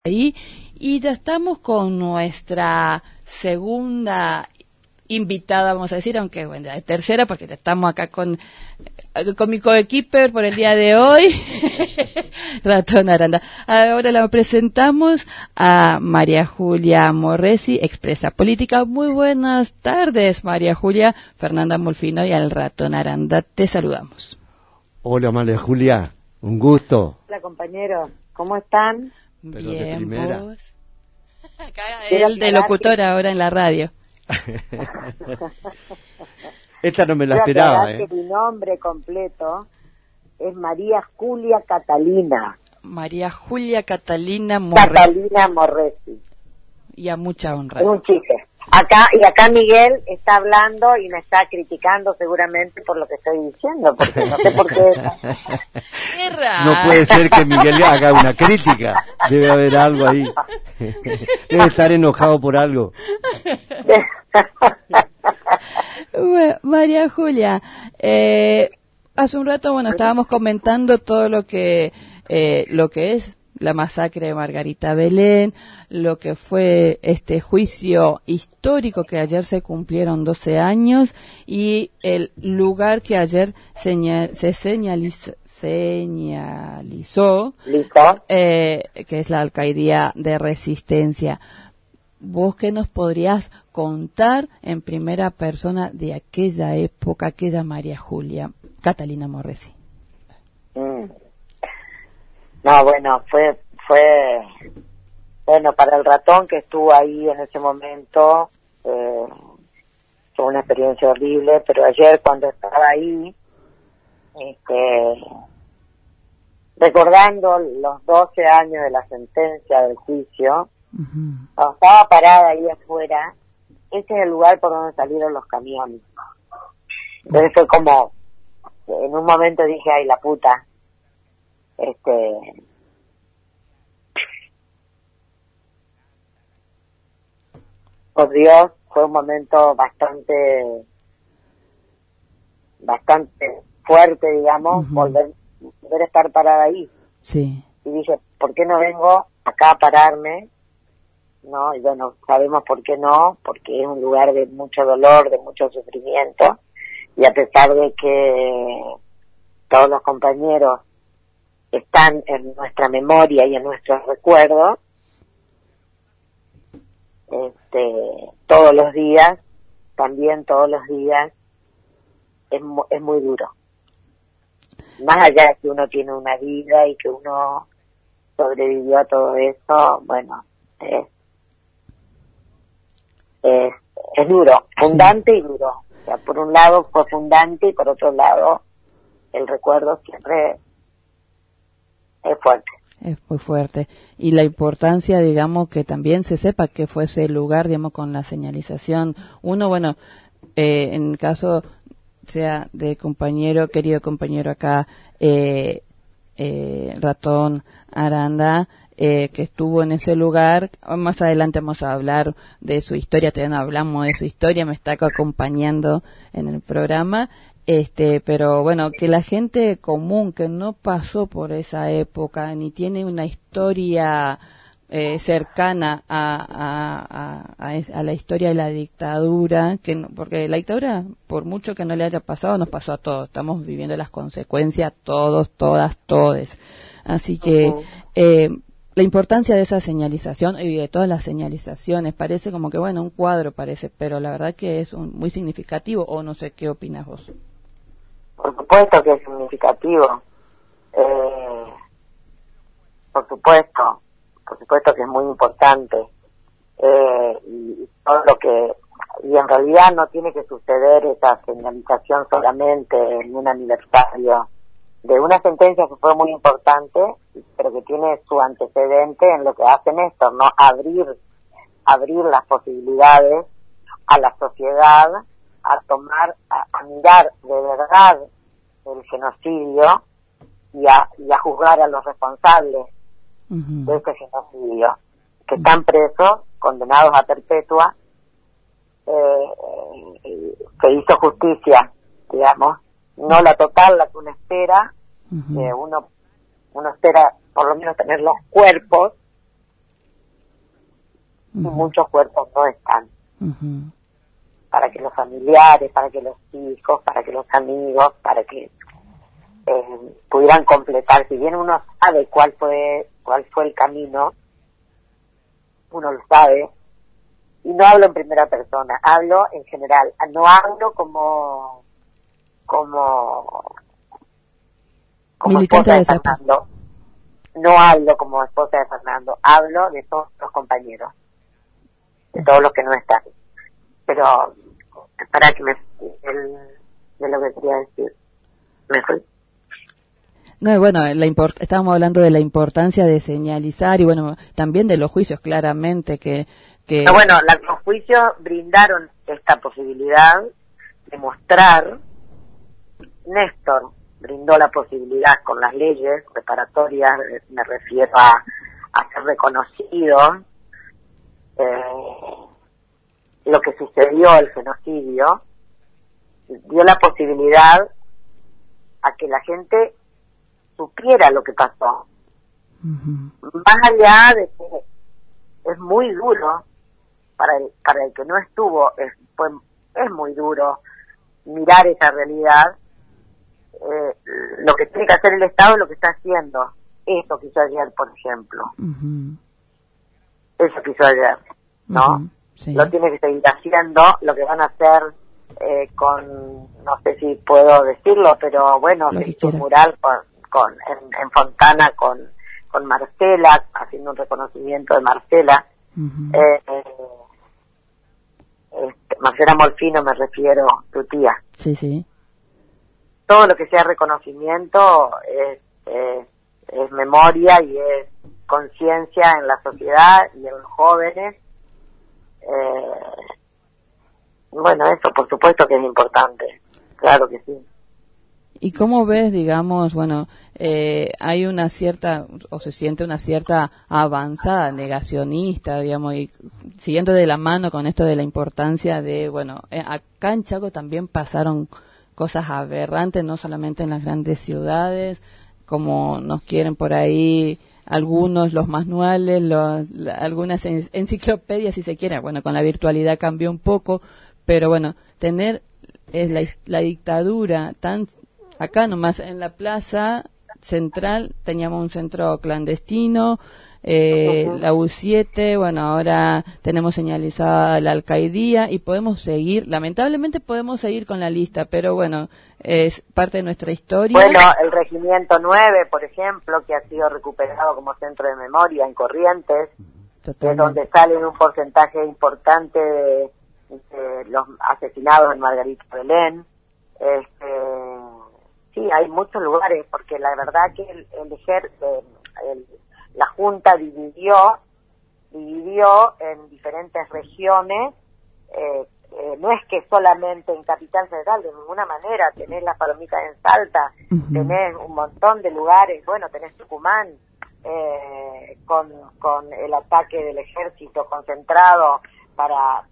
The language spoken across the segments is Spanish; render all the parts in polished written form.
Ahí, y ya estamos con nuestra segunda invitada, vamos a decir, aunque bueno, la tercera, porque ya estamos acá con mi coequiper por el día de hoy, Ratón Aranda. Ahora la presentamos a María Julia Morresi, expresa política. Muy buenas tardes, María Julia. Fernanda Molfino y al Ratón Aranda te saludamos. Hola, María Julia, un gusto. Hola, compañeros, ¿cómo están? Pero Bien, de primera. vos. Acá el de locutor ahora en la radio. Esta no me la Quiero esperaba, aclarar que mi nombre completo es María Julia Catalina. María Julia Catalina Morresi. Catalina Morresi. Y a mucha honra. Es un chiste. Acá Miguel está hablando y me está criticando seguramente por lo que estoy diciendo, porque no sé por qué. ¡Qué raro! No puede ser que Miguel haga una crítica. Debe haber algo ahí. Debe estar enojado por algo. Bueno, María Julia, hace un rato, bueno, estábamos comentando todo lo que es la masacre de Margarita Belén, lo que fue este juicio histórico que ayer se cumplieron 12 años y el lugar que ayer se señalizó, que es la Alcaidía de Resistencia. ¿Vos qué nos podrías contar en primera persona de aquella época, aquella María Julia Catalina Morresi? No, bueno, fue bueno para el ratón que estuvo ahí en ese momento, fue una experiencia horrible, pero ayer cuando estaba ahí, recordando los 12 años de la sentencia del juicio, cuando estaba parada ahí afuera, ese es el lugar por donde salieron los camiones. Entonces fue como, en un momento dije, ay, la puta, por Dios, fue un momento bastante fuerte, digamos, volver a estar parada ahí. Sí. Y dije, ¿por qué no vengo acá a pararme? ¿No? Y bueno, sabemos por qué no, porque es un lugar de mucho dolor, de mucho sufrimiento, y a pesar de que todos los compañeros están en nuestra memoria y en nuestros recuerdos, todos los días, es muy duro. Más allá de que uno tiene una vida y que uno sobrevivió a todo eso, bueno, es duro, fundante y duro. O sea, por un lado fue fundante y por otro lado el recuerdo siempre es fuerte. Es muy fuerte. Y la importancia, digamos, que también se sepa que fue ese lugar, digamos, con la señalización. Uno, bueno, en el caso sea de querido compañero acá, Ratón Aranda, que estuvo en ese lugar. Más adelante vamos a hablar de su historia, todavía no hablamos de su historia, me está acompañando en el programa. Pero bueno, que la gente común que no pasó por esa época ni tiene una historia cercana a la historia de la dictadura, porque la dictadura, por mucho que no le haya pasado, nos pasó a todos. Estamos viviendo las consecuencias todos, todas, todes. Así que la importancia de esa señalización y de todas las señalizaciones parece como que, bueno, un cuadro parece, pero la verdad que es muy significativo, o no sé qué opinas vos. Por supuesto que es significativo, por supuesto que es muy importante, y todo y en realidad no tiene que suceder esa señalización solamente en un aniversario de una sentencia que fue muy importante, pero que tiene su antecedente en lo que hacen esto, ¿no? Abrir las posibilidades a la sociedad a mirar de verdad el genocidio y a juzgar a los responsables de este genocidio, que están presos, condenados a perpetua. Se hizo justicia, digamos, no la total, la que uno espera, uno espera por lo menos tener los cuerpos y muchos cuerpos no están. Ujú. Para que los familiares, para que los hijos, para que los amigos, para que pudieran completar. Si bien uno sabe cuál fue el camino, uno lo sabe, y no hablo en primera persona, hablo en general, no hablo como Militante esposa de de Zappa. Fernando, no hablo como esposa de Fernando, hablo de todos los compañeros, de todos los que no están. Pero para que de lo que quería decir, me fui. No, bueno, estábamos hablando de la importancia de señalizar y bueno, también de los juicios, claramente que No, bueno, los juicios brindaron esta posibilidad de mostrar. Néstor brindó la posibilidad con las leyes reparatorias, me refiero a ser reconocido lo que sucedió, el genocidio, dio la posibilidad a que la gente supiera lo que pasó. Más allá de que es muy duro para el que no estuvo, es muy duro mirar esa realidad. Lo que tiene que hacer el Estado es lo que está haciendo. Eso que hizo ayer, por ejemplo. Eso que hizo ayer, ¿no? Sí. Lo tiene que seguir haciendo. Lo que van a hacer no sé si puedo decirlo, pero bueno, se hizo un mural en Fontana con Marcela, haciendo un reconocimiento de Marcela. Marcela Molfino, me refiero, tu tía. Sí, sí. Todo lo que sea reconocimiento es memoria y es conciencia en la sociedad y en los jóvenes. Bueno, eso por supuesto que es importante, claro que sí. ¿Y cómo ves, digamos, bueno, hay una cierta, o se siente una cierta avanzada negacionista, digamos, y siguiendo de la mano con esto de la importancia de, bueno, acá en Chaco también pasaron cosas aberrantes, no solamente en las grandes ciudades, como nos quieren por ahí algunos, los manuales, algunas enciclopedias, si se quiere. Bueno, con la virtualidad cambió un poco, pero bueno, tener la dictadura tan acá nomás en la plaza central teníamos un centro clandestino, la U7, bueno, ahora tenemos señalizada la alcaidía y podemos seguir, lamentablemente podemos seguir con la lista, pero bueno, es parte de nuestra historia. Bueno, el Regimiento 9, por ejemplo, que ha sido recuperado como centro de memoria en Corrientes, de donde sale un porcentaje importante de los asesinados en Margarita Belén. Sí, hay muchos lugares, porque la verdad que la Junta dividió en diferentes regiones. No es que solamente en Capital Federal, de ninguna manera. Tenés las Palomitas en Salta, tenés un montón de lugares. Bueno, tenés Tucumán, con el ataque del ejército concentrado para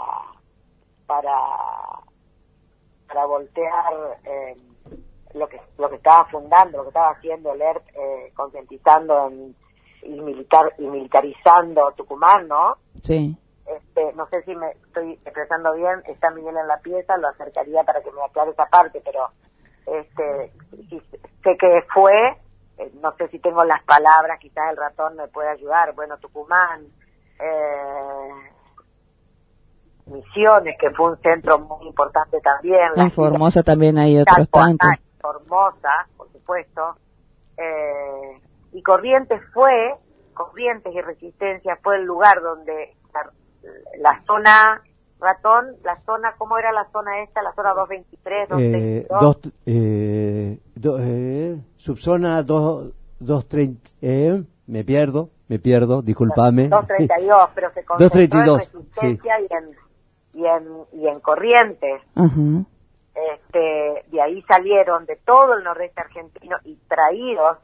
voltear lo que estaba fundando, lo que estaba haciendo el ERP, concientizando y militarizando Tucumán, ¿no? Sí. No sé si me estoy expresando bien, está Miguel en la pieza, lo acercaría para que me aclare esa parte, pero sé que fue, no sé si tengo las palabras, quizás el ratón me puede ayudar. Bueno, Tucumán, Misiones, que fue un centro muy importante también. En Formosa también hay otros tantos. Formosa, por supuesto. Y Corrientes y Resistencia fue el lugar donde la zona ratón, ¿cómo era la zona esta? La zona 223, 232. Subzona 230, me pierdo, discúlpame. 232, pero se concentró 232, en Resistencia, sí. y en Corrientes. De ahí salieron de todo el nordeste argentino y traídos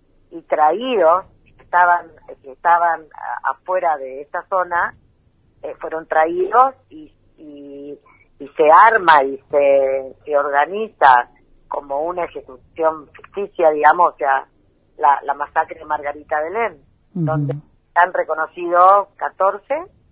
que estaban afuera de esta zona, fueron traídos y se arma y se organiza como una ejecución ficticia, digamos, o sea, la masacre de Margarita Belén, donde han reconocido 14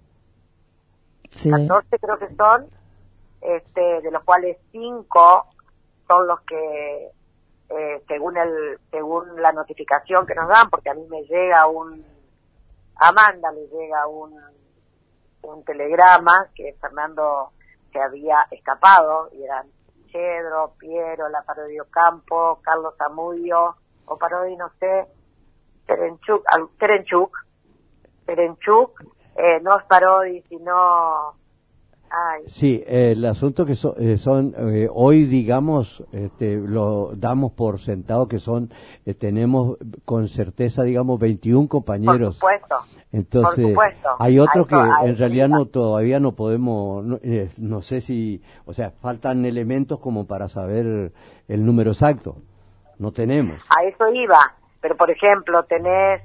Sí. 14 creo que son, de los cuales 5 son los que, según la notificación que nos dan, porque a mí me llega a Amanda le llega un telegrama que Fernando se había escapado, y eran Yedro, Piero, La Parodio Campo, Carlos Zamudio, o Parodi, no sé, Terenchuk, no es Parodi, sino... Ay. Sí, el asunto que son hoy, digamos, lo damos por sentado que tenemos con certeza, digamos, 21 compañeros. Por supuesto. Entonces, por supuesto. hay otros que en realidad todavía no podemos, no sé si, o sea, faltan elementos como para saber el número exacto. No tenemos. A eso iba, pero por ejemplo, tenés...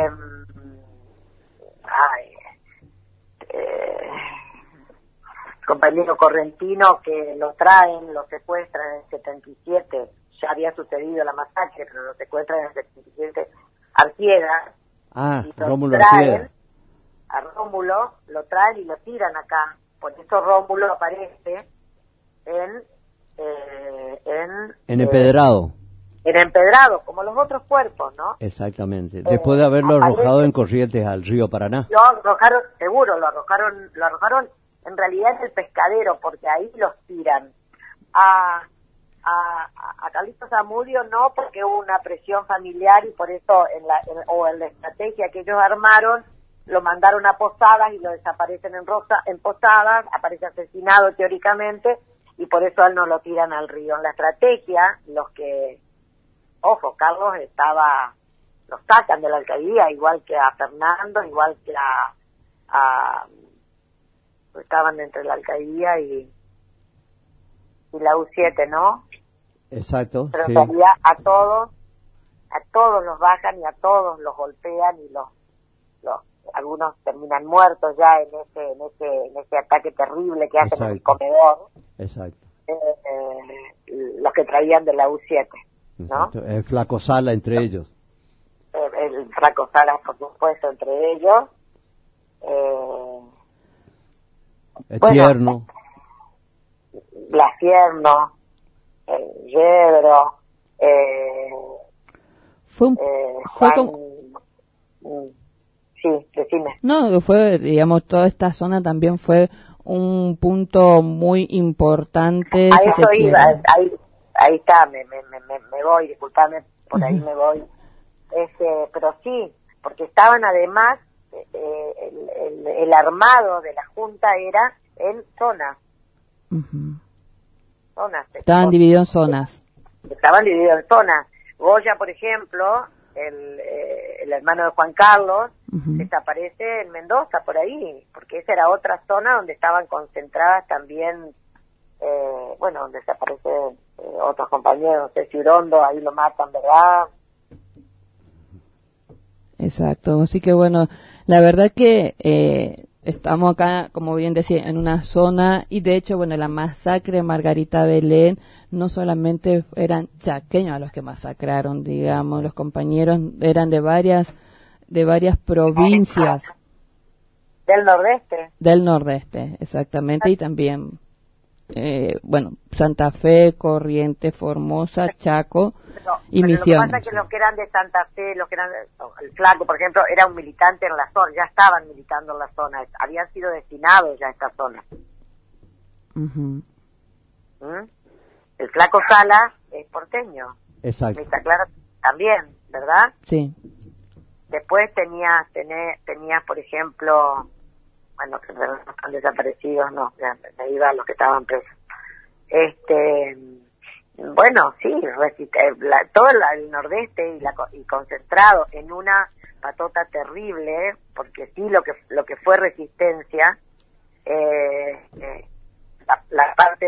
compañero correntino que lo secuestran en el 77, ya había sucedido la masacre, pero lo secuestran en el 77, Arciega. Rómulo Arciega. A Rómulo lo traen y lo tiran acá, por eso Rómulo aparece en Empedrado. En Empedrado, como los otros cuerpos, ¿no? Exactamente, después de haberlo arrojado en Corrientes al río Paraná. Lo arrojaron, seguro, lo arrojaron en realidad es el pescadero, porque ahí los tiran. A Carlitos Zamudio no, porque hubo una presión familiar y por eso en la estrategia que ellos armaron, lo mandaron a Posadas y lo desaparecen en Posadas, aparece asesinado teóricamente, y por eso a él no lo tiran al río. En la estrategia, Carlos los sacan de la alcaldía, igual que a Fernando, igual que estaban entre la alcaldía y la U7, ¿no? Exacto. Pero sí. en realidad a todos los bajan y a todos los golpean y algunos terminan muertos ya en ese ataque terrible que hacen en el comedor. Exacto. Los que traían de la U7, ¿no? Exacto. El Flaco Sala entre ellos. El Flaco Sala, por supuesto, entre ellos. Tierno. Blasierno, Yedro, sí, decime. No, digamos, toda esta zona también fue un punto muy importante. A eso iba, ahí está, me voy, disculpame, por ahí me voy. Pero sí, porque estaban además, el armado de la Junta era en zonas. Estaban divididos en zonas. Goya, por ejemplo, el hermano de Juan Carlos, desaparece en Mendoza, por ahí, porque esa era otra zona donde estaban concentradas también, donde desaparecen otros compañeros, no sé si Urondo, ahí lo matan, ¿verdad? Exacto, así que bueno, la verdad que estamos acá, como bien decía, en una zona, y de hecho, bueno, la masacre de Margarita Belén, no solamente eran chaqueños a los que masacraron, digamos, los compañeros eran de varias provincias. Del nordeste. Del nordeste, exactamente, y también, Santa Fe, Corrientes, Formosa, Chaco y Misiones. Lo que pasa es que los que eran de Santa Fe, el Flaco, por ejemplo, era un militante en la zona, ya estaban militando en la zona, habían sido destinados ya a esta zona. El Flaco Sala es porteño. Exacto. Está claro, también, ¿verdad? Sí. Después tenías, por ejemplo, que no están desaparecidos, no, ya me iba a los que estaban presos. Todo el nordeste y concentrado en una patota terrible, porque sí, lo que fue resistencia, la parte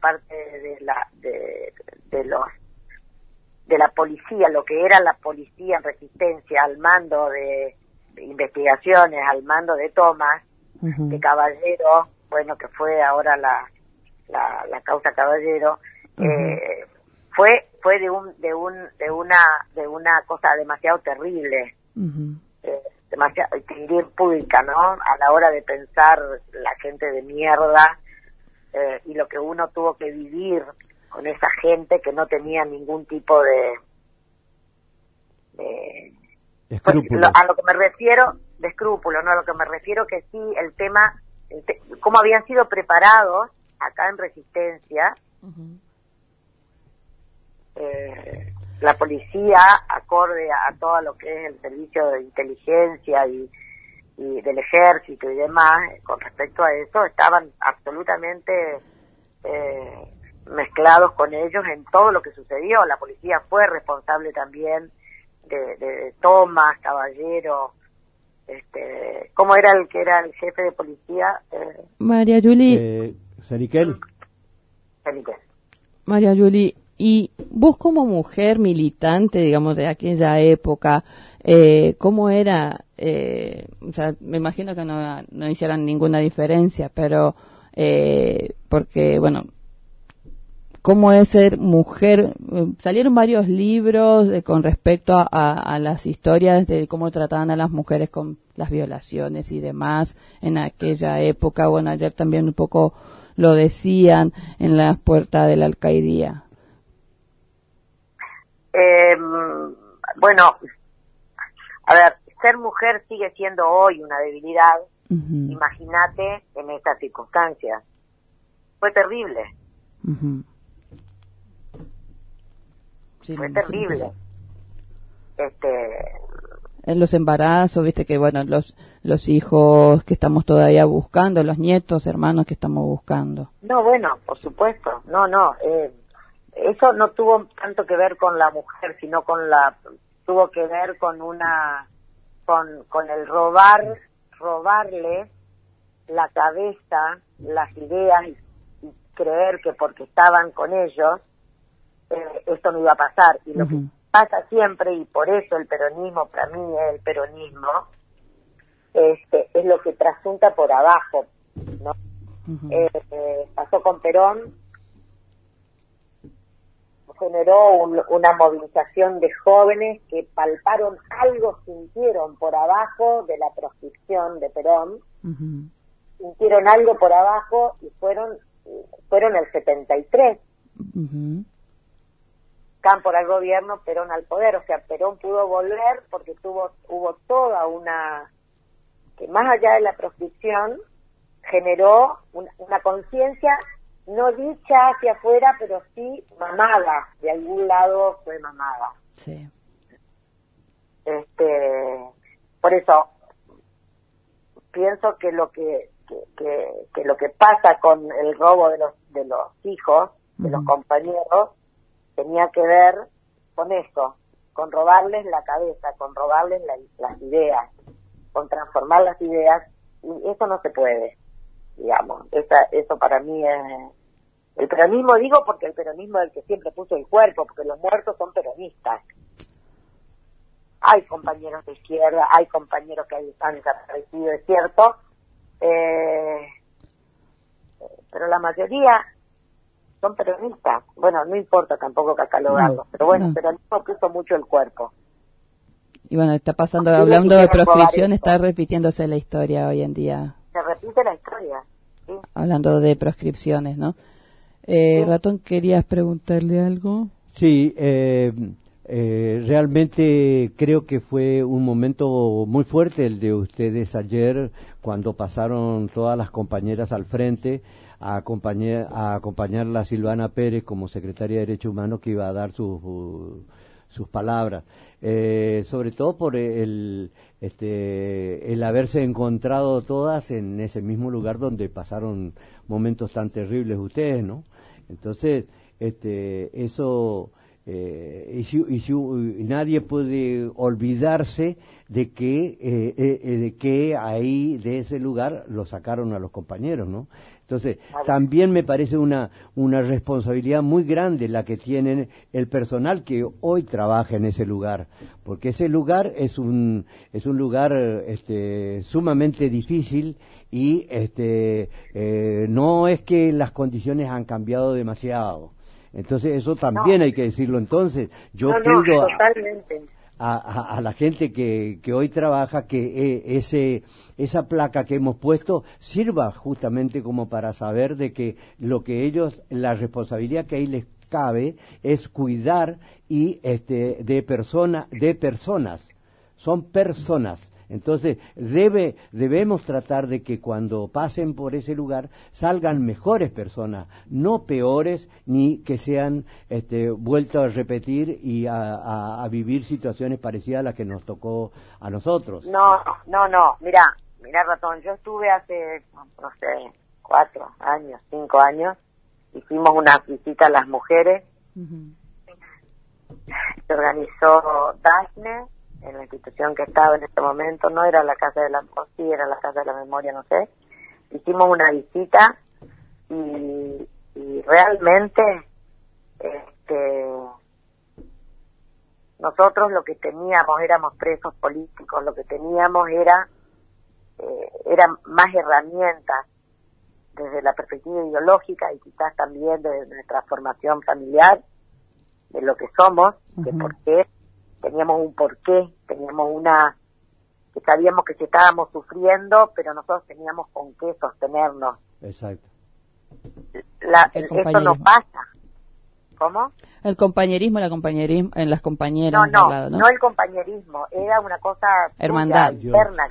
de la policía, lo que era la policía en resistencia al mando de investigaciones, al mando de Tomás, de Caballero, que fue ahora la causa Caballero, fue de una cosa demasiado terrible, demasiado, te diría impúdica, ¿no? A la hora de pensar la gente de mierda y lo que uno tuvo que vivir con esa gente que no tenía ningún tipo de escrúpulos. A lo que me refiero, de escrúpulo, ¿no? A lo que me refiero que sí, el tema, cómo habían sido preparados acá en Resistencia, la policía, acorde a todo lo que es el servicio de inteligencia y del ejército y demás, con respecto a eso, estaban absolutamente mezclados con ellos en todo lo que sucedió. La policía fue responsable también de Tomás, Caballero, ¿cómo era el que era el jefe de policía? María Juli. Sariquel. María Juli, y vos como mujer militante, digamos, de aquella época, ¿cómo era? O sea, me imagino que no hicieran ninguna diferencia, pero porque, bueno, ¿cómo es ser mujer? Salieron varios libros con respecto a las historias de cómo trataban a las mujeres con las violaciones y demás en aquella época. Bueno, ayer también un poco lo decían en las puertas de la alcaidía. Bueno, a ver, ser mujer sigue siendo hoy una debilidad. Imagínate en estas circunstancias. Fue terrible. Sí, fue terrible. En los embarazos, viste que bueno, los hijos que estamos todavía buscando, los nietos, hermanos que estamos buscando. No, bueno, por supuesto. No, eso no tuvo tanto que ver con la mujer, sino tuvo que ver con con el robarle la cabeza, las ideas y creer que porque estaban con ellos esto no iba a pasar. Y lo que pasa siempre, y por eso el peronismo, para mí el peronismo es lo que trasunta por abajo, ¿no? Pasó con Perón, generó una movilización de jóvenes que palparon algo, sintieron por abajo de la proscripción de Perón, sintieron algo por abajo y fueron el 73. Cámpora al gobierno, Perón al poder. O sea, Perón pudo volver porque hubo toda que más allá de la proscripción generó una conciencia no dicha hacia afuera, pero sí mamada, de algún lado fue mamada. Sí. Por eso pienso que lo que pasa con el robo de los hijos, de los compañeros, tenía que ver con eso, con robarles la cabeza, con robarles las ideas, con transformar las ideas, y eso no se puede, digamos. Eso para mí es el peronismo, digo, porque el peronismo es el que siempre puso el cuerpo, porque los muertos son peronistas. Hay compañeros de izquierda, hay compañeros que han desaparecido, es cierto, pero la mayoría son peronistas. Bueno, no importa tampoco catalogarlos, pero bueno, el peronismo puso mucho el cuerpo. Y bueno, está pasando, hablando de proscripción, está repitiéndose la historia hoy en día. Se repite la historia, ¿sí? Hablando de proscripciones, ¿no? Ratón, ¿querías preguntarle algo? Sí, realmente creo que fue un momento muy fuerte el de ustedes ayer, cuando pasaron todas las compañeras al frente a acompañarla a Silvana Pérez como secretaria de Derechos Humanos, que iba a dar sus palabras, sobre todo por el haberse encontrado todas en ese mismo lugar donde pasaron momentos tan terribles ustedes, ¿no? Entonces, eso, y nadie puede olvidarse de que ahí, de ese lugar, lo sacaron a los compañeros, ¿no? Entonces, también me parece una responsabilidad muy grande la que tienen el personal que hoy trabaja en ese lugar, porque ese lugar es un lugar sumamente difícil y no es que las condiciones han cambiado demasiado. Entonces, eso también hay que decirlo. Entonces, yo pido a la gente que hoy trabaja que esa placa que hemos puesto sirva justamente como para saber de que lo que ellos, la responsabilidad que ahí les cabe es cuidar y de personas, son personas. Entonces debemos tratar de que cuando pasen por ese lugar salgan mejores personas, no peores, ni que sean vueltos a repetir y a vivir situaciones parecidas a las que nos tocó a nosotros. No, mira Ratón, yo estuve hace, no sé, 4 años, 5 años, hicimos una visita a las mujeres, se organizó Daphne, en la institución que estaba en este momento, no era la Casa de la, o sí era la Casa de la Memoria, no sé, hicimos una visita y realmente nosotros lo que teníamos, éramos presos políticos, lo que teníamos era más herramientas desde la perspectiva ideológica y quizás también de nuestra formación familiar, de lo que somos, de por qué. Teníamos un porqué, teníamos que sabíamos que si estábamos sufriendo, pero nosotros teníamos con qué sostenernos. Exacto. Eso no pasa. ¿Cómo? El compañerismo, en las compañeras. No el compañerismo, era una cosa hermandad interna,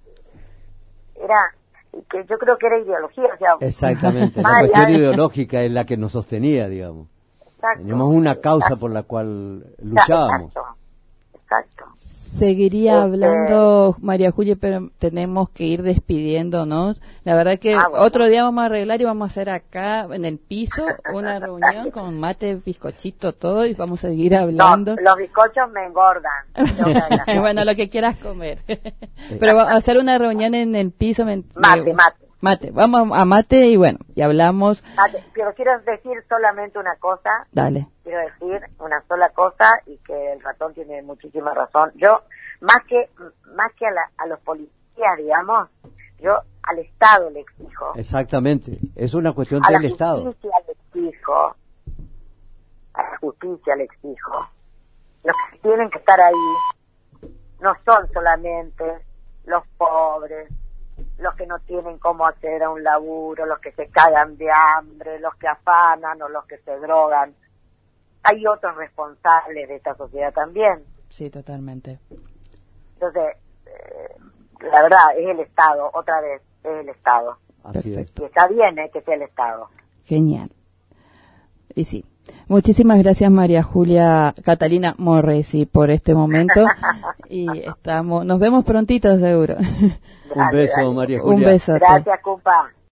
que yo creo que era ideología. O sea, exactamente, la cuestión ideológica es la que nos sostenía, digamos. Exacto. Teníamos una causa por la cual luchábamos. Exacto. Seguiría hablando, María Julia, pero tenemos que ir despidiéndonos. La verdad que otro día vamos a arreglar y vamos a hacer acá en el piso una reunión con mate, bizcochito, todo, y vamos a seguir hablando. No, los bizcochos me engordan. Bueno, lo que quieras comer. Pero vamos a hacer una reunión en el piso. Mate, vamos a mate y bueno, y hablamos. Pero quiero decir solamente una cosa. Dale. Quiero decir una sola cosa y que el Ratón tiene muchísima razón. Yo, más que a los policías, digamos, yo al Estado le exijo. Exactamente, es una cuestión del Estado. A la justicia le exijo. Los que tienen que estar ahí no son solamente los pobres, los que no tienen cómo acceder a un laburo, los que se cagan de hambre, los que afanan o los que se drogan. Hay otros responsables de esta sociedad también. Sí, totalmente. Entonces, la verdad, es el Estado, otra vez, es el Estado. Así es. Y está bien que sea el Estado. Genial. Y sí. Muchísimas gracias, María Julia Catalina Morresi, por este momento. Y nos vemos prontito, seguro. Un beso, María Julia. Un beso. Gracias, compa.